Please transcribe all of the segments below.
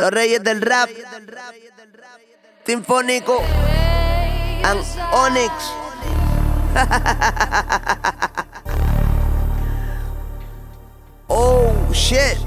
Los reyes del rap, Sinfónico and Onyx. Oh shit.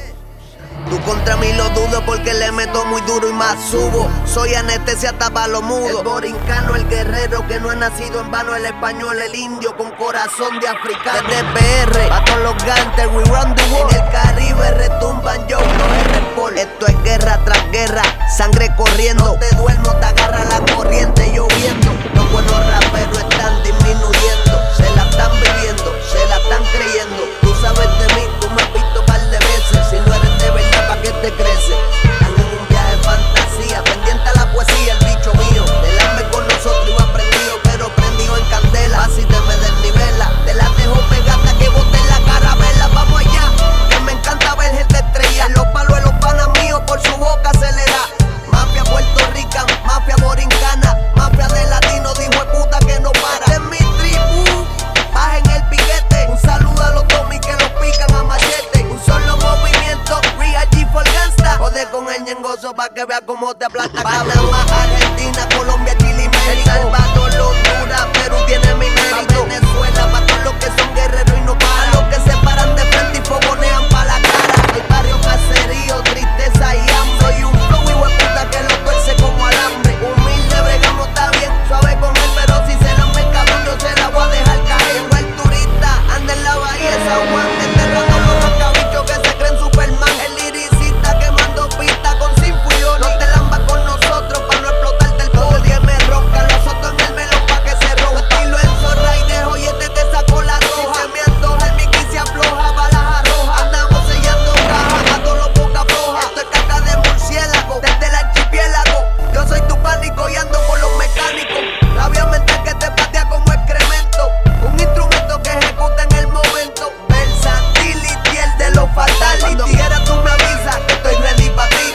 Tú contra mí lo dudo porque le meto muy duro y más subo. Soy anestesia hasta pa' lo mudo. El borincano, el guerrero que no ha nacido en vano. El español, el indio con corazón de africano. Desde PR, pa' todos los gangsters, we run the world. En el Caribe retumban yo, los R-Pol. Esto es guerra tras guerra, sangre corriendo. No te duermo, te agarra la corriente lloviendo. Los buenos raperos están disminuyendo. Se la están viviendo, se la están creyendo. Tú sabes de mí, tú me has visto par de veces. Si no eres de verdad, ¿pa' qué te crece? Ando en un viaje de fantasía, pendiente a la poesía, el bicho mío. Del hambre con nosotros iba prendido, pero prendido en candela. Así te me desnivela, te la dejo pegada que bote en la carabela. Vamos allá, que me encanta ver gente estrella. En los palos de los panas míos, por su boca se le da. Mafia puertorrican, mafia borincana, mafia de latino, dijo de puta que no para. Esta es mi tribu, bajen el piquete. Un saludo a los domis que los pican a machete. Un solo movimiento, Real G for Gangsta. Jode con el ñengoso pa' que vea cómo te aplasta. Panamá, Argentina, Colombia, Chile y México. El Salvador, Honduras, Perú tiene mi mérito. Venezuela, pa' todos los que son guerreros y no paran. Los que se paran de frente y fogonean pa' la cara. El barrio caserío, tristeza y hambre. Soy un flow y hueputa que lo tuerce como alambre. Humilde, bregamos, está bien, suave con él, pero si se lambe el cabrón, yo se la voy a dejar caer. Llegó el turista, anda en la bahía de San Juan, enterrando los rascabichos que se creen Superman. El liricista quemando pista con Sinfuyoni. No te lambas con nosotros pa' no explotarte el podio. Que me ronca, los otros en el melón pa' que se roja. Estilo en zorra y dejo y este te sacó la roja. Se me antoja el Mickey se afloja, balas arroja. Andamos sellando cajas a todos los boca floja. Esto es caca de murciélago, desde el archipiélago. Yo soy tu pánico y ando por los mecánicos. Labia mental que te patea como excremento. Un instrumento que ejecuta en el momento. Versatility, el de los fatality. Cuando quieras tú me avisas que estoy ready pa' ti.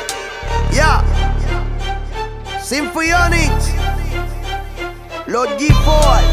Ya, Sinfonics, los G4.